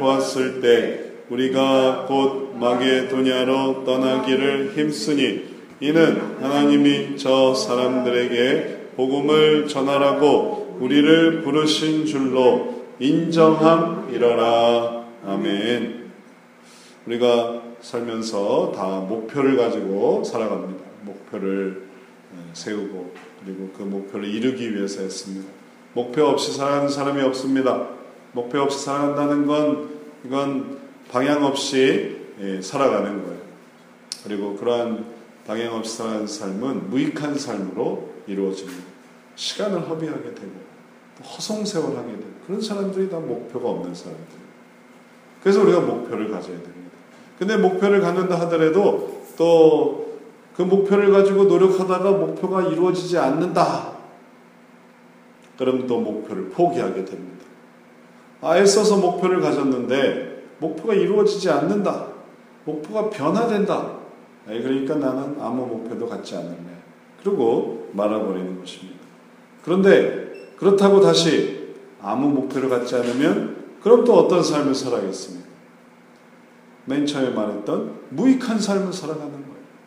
보았을 때 우리가 곧 마게도냐로 떠나기를 힘쓰니 이는 하나님이 저 사람들에게 복음을 전하라고 우리를 부르신 줄로 인정함이러라. 아멘. 우리가 살면서 다 목표를 가지고 살아갑니다. 목표를 세우고 그리고 그 목표를 이루기 위해서 했습니다. 목표 없이 살아가는 사람이 없습니다. 목표 없이 살아간다는 건 이건 방향 없이 살아가는 거예요. 그리고 그러한 방향 없이 살아가는 삶은 무익한 삶으로 이루어집니다. 시간을 허비하게 되고 또 허송세월하게 되고 그런 사람들이 다 목표가 없는 사람들이에요. 그래서 우리가 목표를 가져야 됩니다. 근데 목표를 갖는다 하더라도 또 그 목표를 가지고 노력하다가 목표가 이루어지지 않는다. 그럼 또 목표를 포기하게 됩니다. 애써서 목표를 가졌는데 목표가 이루어지지 않는다. 목표가 변화된다. 그러니까 나는 아무 목표도 갖지 않을래. 그리고 말아버리는 것입니다. 그런데 그렇다고 다시 아무 목표를 갖지 않으면 그럼 또 어떤 삶을 살아야겠습니까? 맨 처음에 말했던 무익한 삶을 살아가는 거예요.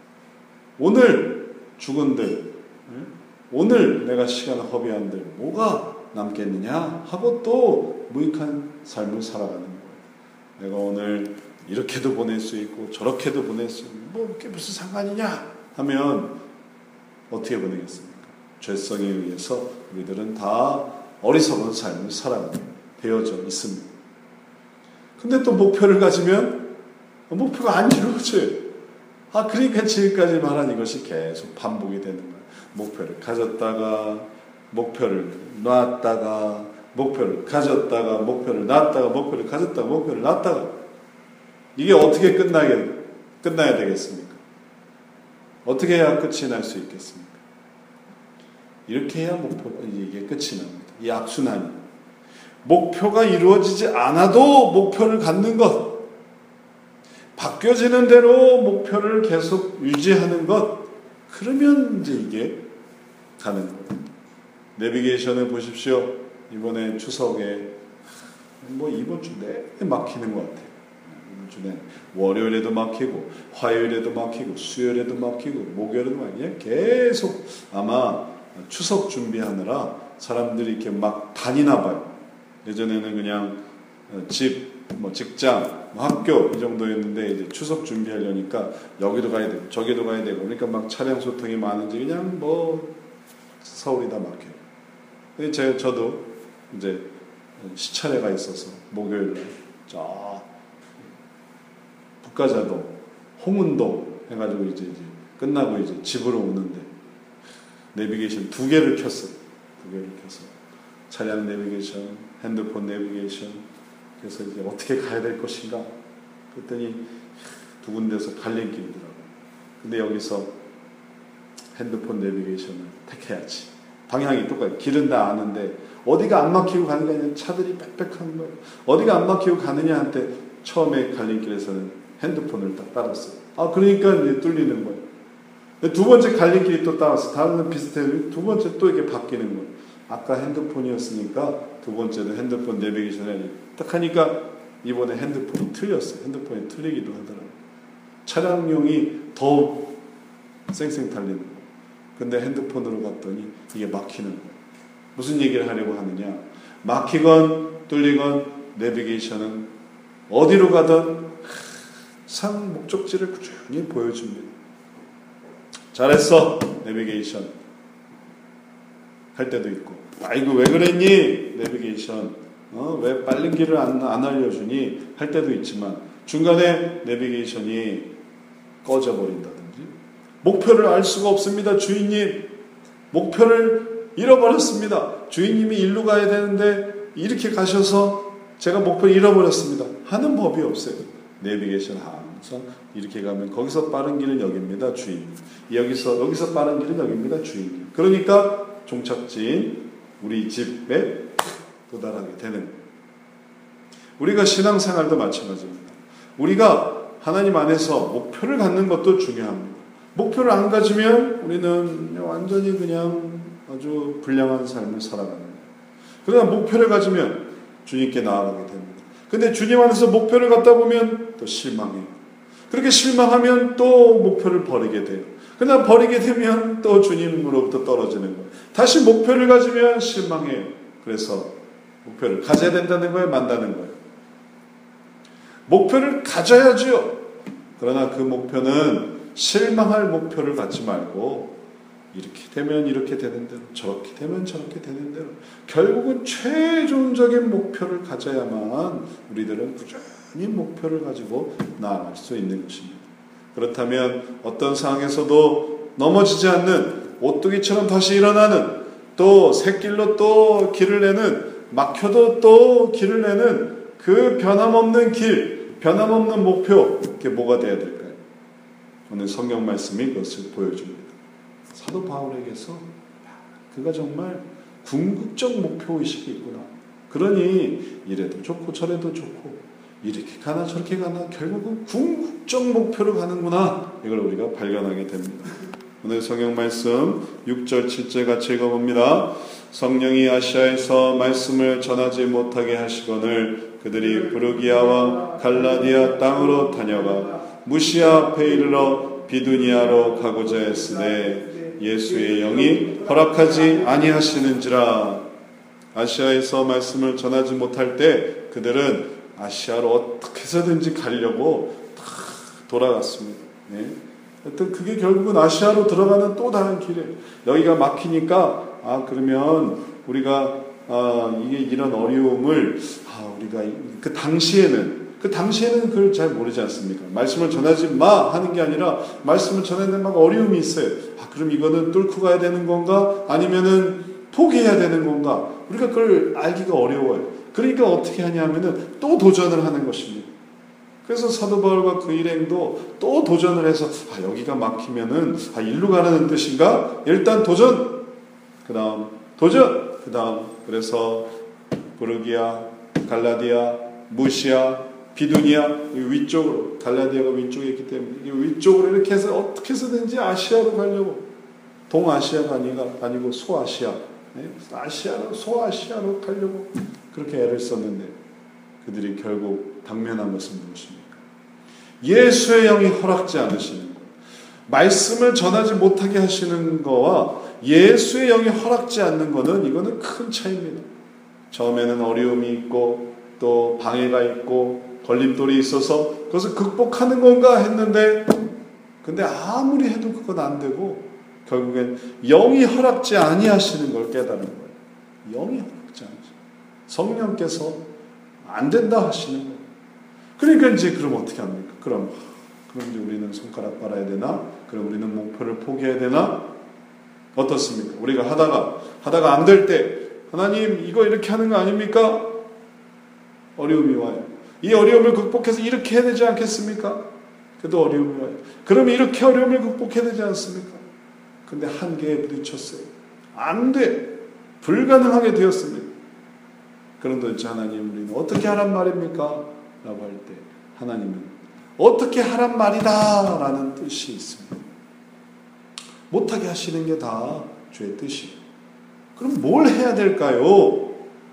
오늘 죽은들, 오늘 내가 시간을 허비한들 뭐가 남겠느냐 하고 또 무익한 삶을 살아가는 거예요. 내가 오늘 이렇게도 보낼 수 있고 저렇게도 보낼 수 있고 뭐 그게 무슨 상관이냐 하면 어떻게 보내겠습니까? 죄성에 의해서 우리들은 다 어리석은 삶을 살아가게 되어져 있습니다. 근데 또 목표를 가지면 목표가 안 이루어져요. 그러니까 지금까지 말한 이것이 계속 반복이 되는 거예요. 목표를 가졌다가 목표를 놨다가 목표를 가졌다가 목표를 놨다가 목표를 가졌다가 목표를 놨다가 이게 어떻게 끝나야 되겠습니까? 어떻게 해야 끝이 날 수 있겠습니까? 이렇게 해야 이게 끝이 납니다. 이 악순환이. 목표가 이루어지지 않아도 목표를 갖는 것. 바뀌어지는 대로 목표를 계속 유지하는 것. 그러면 이제 이게 가는 거예요. 내비게이션을 보십시오. 이번에 추석에 이번 주 내내 막히는 것 같아요. 이번 주 내내 월요일에도 막히고 화요일에도 막히고 수요일에도 막히고 목요일에도 막히고 계속 아마 추석 준비하느라 사람들이 이렇게 막 다니나 봐요. 예전에는 그냥 집, 직장, 학교 이 정도였는데 이제 추석 준비하려니까 여기도 가야 되고 저기도 가야 되고 그러니까 막 차량 소통이 많은지 그냥 서울이 다 막혀요. 근데 저도 이제 시차례가 있어서 목요일날 저 북가자동, 홍은동 해가지고 이제 끝나고 이제 집으로 오는데 내비게이션 2개를 켰어요. 2개를 켜서 차량 내비게이션, 핸드폰 내비게이션. 그래서 이제 어떻게 가야 될 것인가? 그랬더니 두 군데서 갈림길이더라고요. 근데 여기서 핸드폰 내비게이션을 택해야지. 방향이 똑같아요. 길은 다 아는데 어디가 안 막히고 가는 게 아니라 차들이 빽빽한 거예요. 어디가 안 막히고 가느냐 한때 처음에 갈림길에서는 핸드폰을 딱 따랐어요. 그러니까 이제 뚫리는 거예요. 두 번째 갈림길이 또 따랐어요. 다른 비슷해요. 두 번째 또 이게 바뀌는 거예요. 아까 핸드폰이었으니까 두 번째도 핸드폰 내비게이션에 딱 하니까 이번에 핸드폰이 틀렸어요. 핸드폰이 틀리기도 하더라고요. 차량용이 더 쌩쌩 달리는 거예요. 근데 핸드폰으로 갔더니 이게 막히는 거예요. 무슨 얘기를 하려고 하느냐. 막히건 뚫리건 내비게이션은 어디로 가든 항상 목적지를 꾸준히 보여줍니다. 잘했어 내비게이션 할 때도 있고 아이고 왜 그랬니 내비게이션 왜 빠른 길을 안 알려주니 할 때도 있지만 중간에 내비게이션이 꺼져버린다든지 목표를 알 수가 없습니다. 주인님 목표를 잃어버렸습니다. 주인님이 일로 가야 되는데 이렇게 가셔서 제가 목표를 잃어버렸습니다. 하는 법이 없어요. 내비게이션 항상 이렇게 가면 거기서 빠른 길은 여기입니다. 주인님. 여기서 빠른 길은 여기입니다. 주인님. 그러니까 종착지인 우리 집에 도달하게 되는 거예요. 우리가 신앙생활도 마찬가지입니다. 우리가 하나님 안에서 목표를 갖는 것도 중요합니다. 목표를 안 가지면 우리는 완전히 그냥 아주 불량한 삶을 살아가는 거예요. 그러나 목표를 가지면 주님께 나아가게 됩니다. 근데 주님 안에서 목표를 갖다 보면 또 실망해요. 그렇게 실망하면 또 목표를 버리게 돼요. 그러나 버리게 되면 또 주님으로부터 떨어지는 거예요. 다시 목표를 가지면 실망해요. 그래서 목표를 가져야 된다는 거예요, 만다는 거예요. 목표를 가져야죠. 그러나 그 목표는 실망할 목표를 갖지 말고 이렇게 되면 이렇게 되는 대로, 저렇게 되면 저렇게 되는 대로, 결국은 최종적인 목표를 가져야만 우리들은 꾸준히 목표를 가지고 나아갈 수 있는 것입니다. 그렇다면 어떤 상황에서도 넘어지지 않는, 오뚜기처럼 다시 일어나는, 또 샛길로 또 길을 내는, 막혀도 또 길을 내는 그 변함없는 길, 변함없는 목표, 그게 뭐가 되어야 될까요? 오늘 성경 말씀이 그것을 보여줍니다. 사도 바울에게서 그가 정말 궁극적 목표의식이 있구나. 그러니 이래도 좋고 저래도 좋고 이렇게 가나 저렇게 가나 결국은 궁극적 목표로 가는구나. 이걸 우리가 발견하게 됩니다. 오늘 성경 말씀 6절 7절 같이 읽어봅니다. 성령이 아시아에서 말씀을 전하지 못하게 하시거늘 그들이 부르기아와 갈라디아 땅으로 다녀가 무시아 앞에 이르러 비두니아로 가고자 했으되 예수의 영이 허락하지 아니하시는지라. 아시아에서 말씀을 전하지 못할 때 그들은 아시아로 어떻게 해서든지 가려고 다 돌아갔습니다. 네. 하여튼 그게 결국은 아시아로 들어가는 또 다른 길이에요. 여기가 막히니까 그러면 우리가 이게 이런 어려움을 우리가 그 당시에는 그걸 잘 모르지 않습니까? 말씀을 전하지 마 하는 게 아니라 말씀을 전하는 막 어려움이 있어요. 그럼 이거는 뚫고 가야 되는 건가? 아니면은 포기해야 되는 건가? 우리가 그걸 알기가 어려워요. 그러니까 어떻게 하냐면은 또 도전을 하는 것입니다. 그래서 사도 바울과 그 일행도 또 도전을 해서 여기가 막히면은 일로 가라는 뜻인가? 일단 도전. 그다음 도전. 그다음 그래서 부르기아, 갈라디아, 무시아, 비두니아 위쪽으로, 갈라디아가 위쪽에 있기 때문에 위쪽으로 이렇게 해서 어떻게 해서든지 아시아로 가려고, 동아시아가 아니고 소아시아, 소아시아로 가려고 그렇게 애를 썼는데 그들이 결국 당면한 것은 무엇입니까? 예수의 영이 허락지 않으시는 것, 말씀을 전하지 못하게 하시는 거와 예수의 영이 허락지 않는 것은 이거는 큰 차이입니다. 처음에는 어려움이 있고 또 방해가 있고 걸림돌이 있어서 그것을 극복하는 건가 했는데 근데 아무리 해도 그건 안 되고 결국엔 영이 허락지 아니하시는 걸 깨달은 거예요. 영이 허락지 아니하시는, 성령께서 안 된다 하시는 거예요. 그러니까 이제 그럼 어떻게 합니까? 그럼 이제 우리는 손가락 빨아야 되나? 그럼 우리는 목표를 포기해야 되나? 어떻습니까? 우리가 하다가 안 될 때 하나님 이거 이렇게 하는 거 아닙니까? 어려움이 와요. 이 어려움을 극복해서 이렇게 해야 되지 않겠습니까? 그래도 어려움이 와요. 그럼 이렇게 어려움을 극복해야 되지 않습니까? 근데 한계에 부딪혔어요. 안 돼. 불가능하게 되었습니다. 그런데 도대체 하나님 우리는 어떻게 하란 말입니까? 라고 할 때 하나님은 어떻게 하란 말이다 라는 뜻이 있습니다. 못하게 하시는 게 다 주의 뜻이에요. 그럼 뭘 해야 될까요?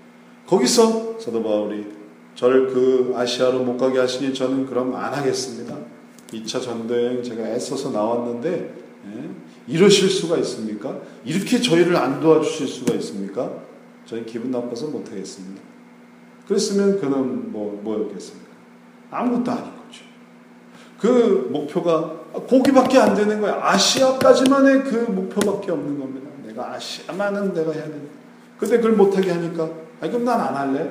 거기서 사도 바울이 저를 그 아시아로 못 가게 하시니 저는 그럼 안 하겠습니다. 2차 전도여행 제가 애써서 나왔는데 이러실 수가 있습니까? 이렇게 저희를 안 도와주실 수가 있습니까? 저는 기분 나빠서 못 하겠습니다. 그랬으면 그는 뭐였겠습니까? 아무것도 아닌 거죠. 그 목표가 거기밖에 안 되는 거예요. 아시아까지만의 그 목표밖에 없는 겁니다. 내가 아시아만은 내가 해야 된다. 근데 그걸 못하게 하니까 그럼 난 안 할래?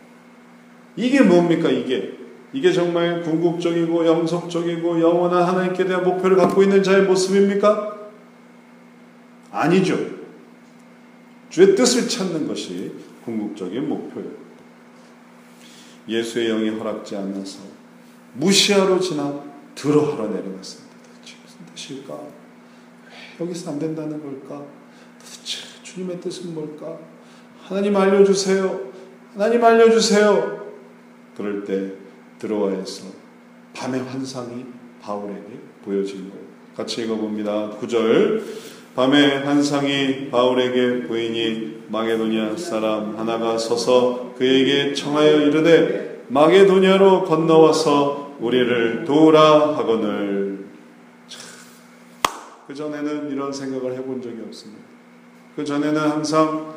이게 뭡니까? 이게 정말 궁극적이고 영속적이고 영원한 하나님께 대한 목표를 갖고 있는 자의 모습입니까? 아니죠. 주의 뜻을 찾는 것이 궁극적인 목표예요. 예수의 영이 허락지 않아서 무시하러 지나 들어하러 내려갔습니다. 도대체 무슨 뜻일까? 왜 여기서 안 된다는 걸까? 도대체 주님의 뜻은 뭘까? 하나님 알려주세요. 하나님 알려주세요. 그럴 때 드로아에서 밤의 환상이 바울에게 보여진 거예요. 같이 읽어봅니다. 9절. 밤의 환상이 바울에게 보이니 마게도냐 사람 하나가 서서 그에게 청하여 이르되 마게도냐로 건너와서 우리를 도우라 하거늘. 그전에는 이런 생각을 해본 적이 없습니다. 그전에는 항상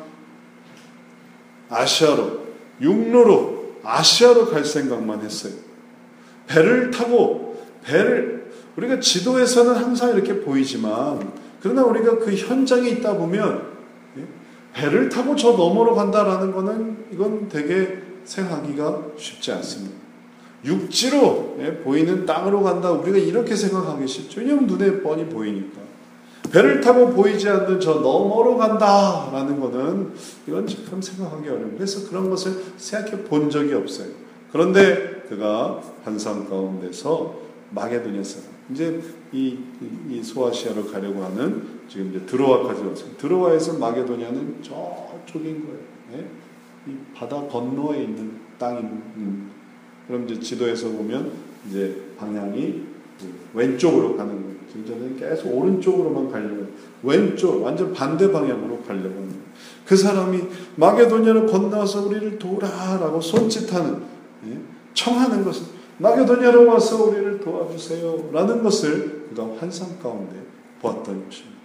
아시아로, 육로로 아시아로 갈 생각만 했어요. 배를 타고, 우리가 지도에서는 항상 이렇게 보이지만, 그러나 우리가 그 현장에 있다 보면 배를 타고 저 너머로 간다라는 거는 이건 되게 생각하기가 쉽지 않습니다. 육지로 보이는 땅으로 간다, 우리가 이렇게 생각하기 쉽죠. 왜냐하면 눈에 뻔히 보이니까. 배를 타고 보이지 않는 저 너머로 간다라는 거는 이건 참 생각하기 어려워요. 그래서 그런 것을 생각해 본 적이 없어요. 그런데 그가 환상 가운데서 마게도냐 사람, 이제 이 소아시아로 가려고 하는, 지금 이제 드로아까지 왔어요. 드로아에서 마게도냐는 저쪽인 거예요. 네? 이 바다 건너에 있는 땅인. 그럼 이제 지도에서 보면 이제 방향이 왼쪽으로 가는 거예요. 지금 저는 계속 오른쪽으로만 가려고 해요. 왼쪽, 완전 반대 방향으로 가려고 합니다. 그 사람이 마게도냐로 건너와서 우리를 도우라라고 손짓하는, 청하는 것은 마게도냐로 와서 우리를 도와주세요 라는 것을 그가 환상 가운데 보았던 것입니다.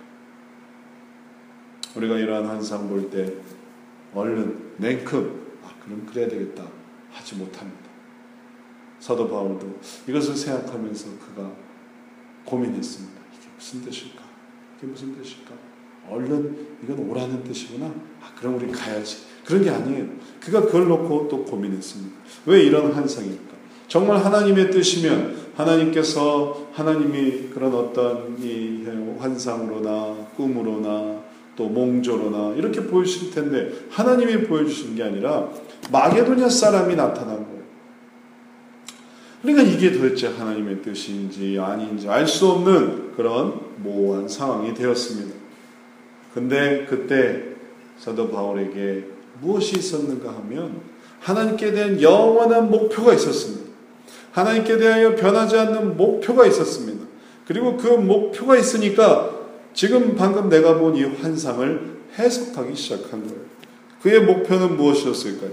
우리가 이러한 환상 볼 때 얼른 냉큼 그럼 그래야 되겠다 하지 못합니다. 사도 바울도 이것을 생각하면서 그가 고민했습니다. 이게 무슨 뜻일까? 이게 무슨 뜻일까? 얼른 이건 오라는 뜻이구나. 그럼 우리 가야지. 그런 게 아니에요. 그가 그걸 놓고 또 고민했습니다. 왜 이런 환상일까? 정말 하나님의 뜻이면 하나님께서, 하나님이 그런 어떤 이 환상으로나 꿈으로나 또 몽조로나 이렇게 보여주실 텐데, 하나님이 보여주신 게 아니라 마게도냐 사람이 나타난 거예요. 그러니까 이게 도대체 하나님의 뜻인지 아닌지 알 수 없는 그런 모호한 상황이 되었습니다. 근데 그때 사도 바울에게 무엇이 있었는가 하면 하나님께 대한 영원한 목표가 있었습니다. 하나님께 대하여 변하지 않는 목표가 있었습니다. 그리고 그 목표가 있으니까 지금 방금 내가 본 이 환상을 해석하기 시작한 거예요. 그의 목표는 무엇이었을까요?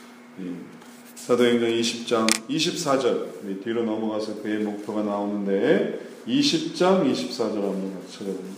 사도행전 20장 24절 뒤로 넘어가서 그의 목표가 나오는데 20장 24절 한번 같이 찾아봅니다.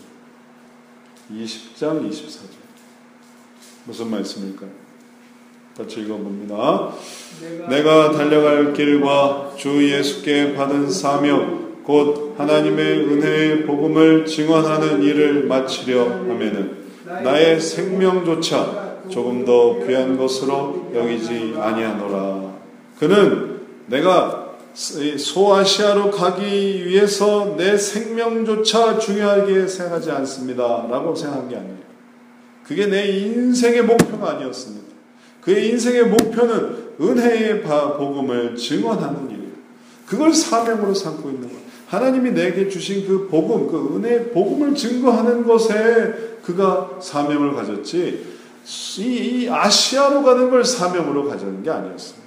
20장 24절 무슨 말씀일까요? 같이 읽어봅니다. 내가 달려갈 길과 주 예수께 받은 사명 곧 하나님의 은혜의 복음을 증언하는 일을 마치려 하면은 나의 생명조차 조금 더 귀한 것으로 여기지 아니하노라. 그는 내가 소아시아로 가기 위해서 내 생명조차 중요하게 생각하지 않습니다 라고 생각한 게 아니에요. 그게 내 인생의 목표가 아니었습니다. 그의 인생의 목표는 은혜의 복음을 증언하는 일이에요. 그걸 사명으로 삼고 있는 거예요. 하나님이 내게 주신 그 복음, 그 은혜의 복음을 증거하는 것에 그가 사명을 가졌지, 이 아시아로 가는 걸 사명으로 가졌는 게 아니었습니다.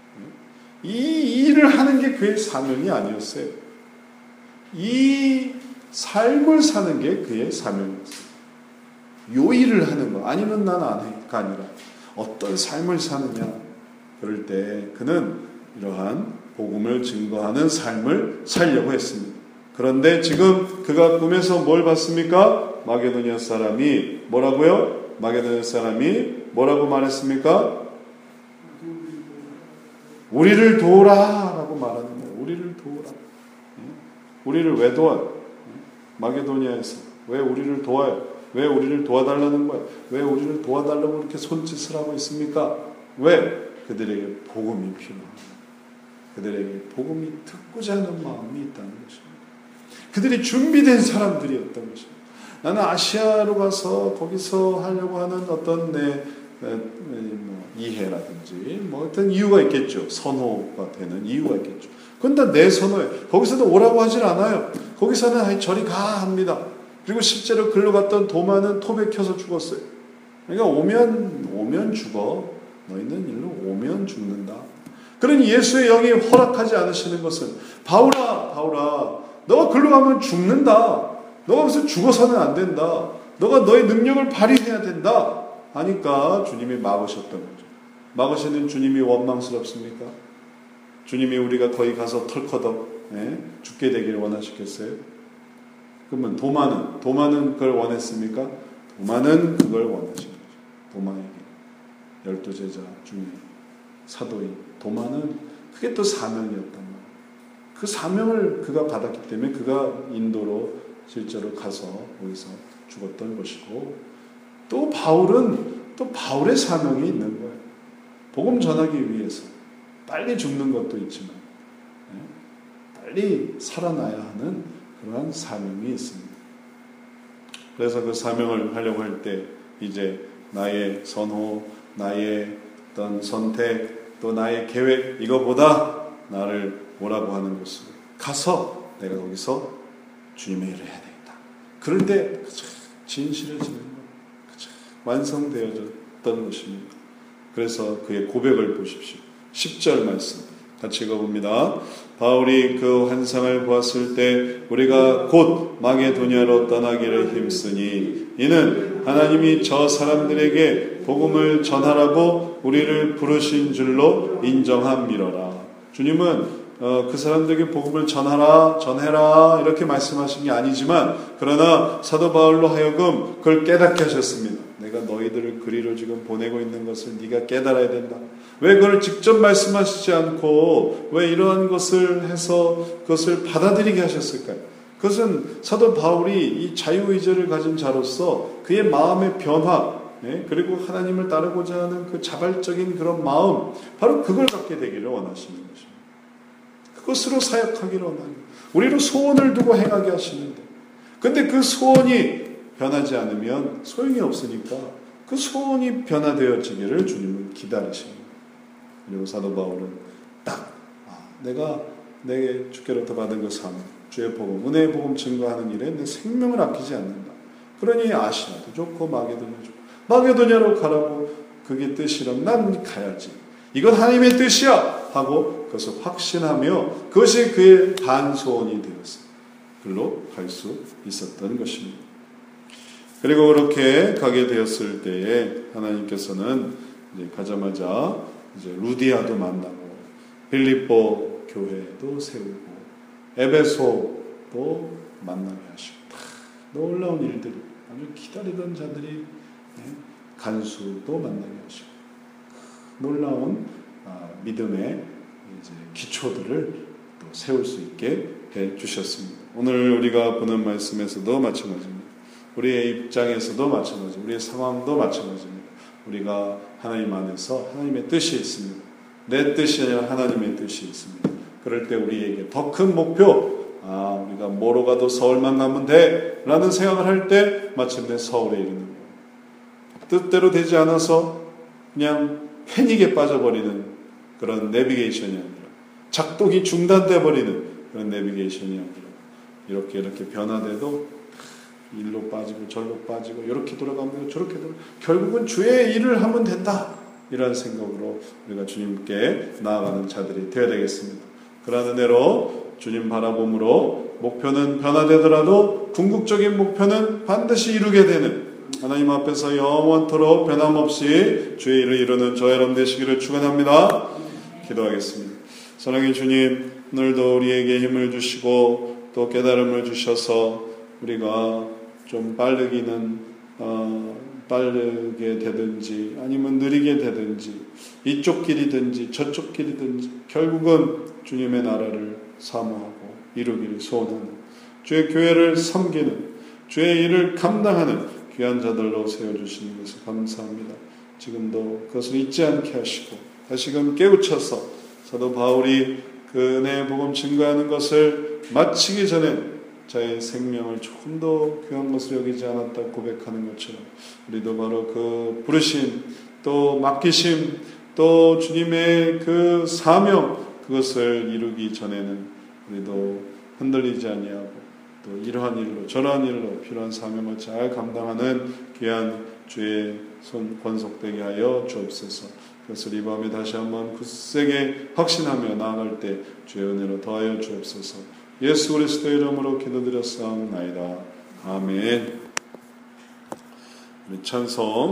이 일을 하는 게 그의 사명이 아니었어요. 이 삶을 사는 게 그의 사명이었어요. 요 일을 하는 거 아니면 난 안 해가 아니라 어떤 삶을 사느냐, 그럴 때 그는 이러한 복음을 증거하는 삶을 살려고 했습니다. 그런데 지금 그가 꿈에서 뭘 봤습니까? 마게도냐 사람이 뭐라고요? 마게도냐 사람이 뭐라고 말했습니까? 우리를 도우라 라고 말하는 거예요. 우리를 도우라. 우리를 왜 도와요? 마게도냐에서 왜 우리를 도와요? 왜 우리를 도와달라는 거예요? 왜 우리를 도와달라고 이렇게 손짓을 하고 있습니까? 왜? 그들에게 복음이 필요합니다. 그들에게 복음이 듣고자 하는 마음이 있다는 것입니다. 그들이 준비된 사람들이었던 것입니다. 나는 아시아로 가서 거기서 하려고 하는 어떤 내 이해라든지 어떤 이유가 있겠죠. 선호가 되는 이유가 있겠죠. 그건 다 내 선호예요. 거기서도 오라고 하질 않아요. 거기서는 저리 가 합니다. 그리고 실제로 글로 갔던 도마는 톱에 켜서 죽었어요. 그러니까 오면 죽어. 너희는 일로 오면 죽는다. 그러니 예수의 영이 허락하지 않으시는 것은 바울아 너가 글로 가면 죽는다. 너가 무슨 죽어서는 안 된다. 너가 너의 능력을 발휘해야 된다 하니까 주님이 막으셨던 거죠. 막으시는 주님이 원망스럽습니까? 주님이 우리가 거기 가서 털커덕 죽게 되기를 원하시겠어요? 그러면 도마는 그걸 원했습니까? 도마는 그걸 원하신 거죠. 도마에게 12제자 중에 사도인 도마는 그게 또 사명이었단 말이에요. 그 사명을 그가 받았기 때문에 그가 인도로 실제로 가서 거기서 죽었던 것이고, 또 바울은 또 바울의 사명이 있는 거예요. 복음 전하기 위해서 빨리 죽는 것도 있지만 빨리 살아나야 하는 그러한 사명이 있습니다. 그래서 그 사명을 하려고 할 때 이제 나의 선호, 나의 어떤 선택, 또 나의 계획, 이거보다 나를 뭐라고 하는 곳으로 가서 내가 거기서 주님의 일을 해야 되겠다. 그럴 때 진실해지는 것, 완성되어졌던 것입니다. 그래서 그의 고백을 보십시오. 10절 말씀 같이 읽어봅니다. 바울이 그 환상을 보았을 때 우리가 곧 마게도냐로 떠나기를 힘쓰니 이는 하나님이 저 사람들에게 복음을 전하라고 우리를 부르신 줄로 인정함이로라. 주님은 그 사람들에게 복음을 전해라 이렇게 말씀하신 게 아니지만, 그러나 사도 바울로 하여금 그걸 깨닫게 하셨습니다. 내가 너희들을 그리로 지금 보내고 있는 것을 네가 깨달아야 된다. 왜 그걸 직접 말씀하시지 않고 왜 이러한 것을 해서 그것을 받아들이게 하셨을까요? 그것은 사도 바울이 이 자유의지를 가진 자로서 그의 마음의 변화, 그리고 하나님을 따르고자 하는 그 자발적인 그런 마음, 바로 그걸 갖게 되기를 원하시는 것입니다. 그것으로 사역하기를 원하는, 우리로 소원을 두고 행하게 하시는데, 근데 그 소원이 변하지 않으면 소용이 없으니까 그 소원이 변화되어지기를 주님은 기다리십니다. 그리고 사도 바울은 딱 내가 내게 주께로부터 받은 그 삶, 주의 복음, 은혜의 복음 증거하는 일에 내 생명을 아끼지 않는다. 그러니 아시아도 좋고 마게도냐 좋고, 마게도냐로 가라고 그게 뜻이라면 난 가야지, 이건 하나님의 뜻이야 하고 그것을 확신하며 그것이 그의 반소원이 되었어요. 글로 갈 수 있었던 것입니다. 그리고 그렇게 가게 되었을 때에 하나님께서는 이제 가자마자 이제 루디아도 만나고 빌립보 교회도 세우고 에베소도 만나게 하시고, 놀라운 일들이, 아주 기다리던 자들이 간수도 만나게 하시고, 놀라운 믿음의 이제 기초들을 또 세울 수 있게 해 주셨습니다. 오늘 우리가 보는 말씀에서도 마찬가지입니다. 우리의 입장에서도 마찬가지, 우리의 상황도 마찬가지입니다. 우리가 하나님 안에서 하나님의 뜻이 있습니다. 내 뜻이 아니라 하나님의 뜻이 있습니다. 그럴 때 우리에게 더 큰 목표, 우리가 뭐로 가도 서울만 가면 돼 라는 생각을 할 때 마침내 서울에 이르는 거예요. 뜻대로 되지 않아서 그냥 패닉에 빠져버리는 그런 내비게이션이 아니라, 작동이 중단돼 버리는 그런 내비게이션이 아니라, 이렇게 변화돼도 일로 빠지고 절로 빠지고 이렇게 돌아가면 저렇게 돌아가면 결국은 주의 일을 하면 된다, 이런 생각으로 우리가 주님께 나아가는 자들이 되어야 되겠습니다. 그러한 은혜로 주님 바라봄으로 목표는 변화되더라도 궁극적인 목표는 반드시 이루게 되는, 하나님 앞에서 영원토록 변함없이 주의 일을 이루는 저와 여러분 되시기를 축원합니다. 기도하겠습니다. 사랑의 주님, 오늘도 우리에게 힘을 주시고 또 깨달음을 주셔서 우리가 좀 빠르게 되든지 아니면 느리게 되든지 이쪽 길이든지 저쪽 길이든지 결국은 주님의 나라를 사모하고 이루기를 소원하는, 주의 교회를 섬기는, 주의 일을 감당하는 귀한 자들로 세워주시는 것을 감사합니다. 지금도 그것을 잊지 않게 하시고 다시금 깨우쳐서 사도 바울이 그 은혜의 복음 증거하는 것을 마치기 전에 자의 생명을 조금 더 귀한 것을 여기지 않았다 고백하는 것처럼, 우리도 바로 그 부르심, 또 맡기심, 또 주님의 그 사명, 그것을 이루기 전에는 우리도 흔들리지 아니하고 또 이러한 일로 저러한 일로 필요한 사명을 잘 감당하는 귀한 주의 손 권속되게 하여 주옵소서. 그것을 이 밤에 다시 한번 굳세게 확신하며 나아갈 때 주의 은혜로 더하여 주옵소서. 예수 그리스도의 이름으로 기도드렸사옵나이다. 아멘. 우리 찬송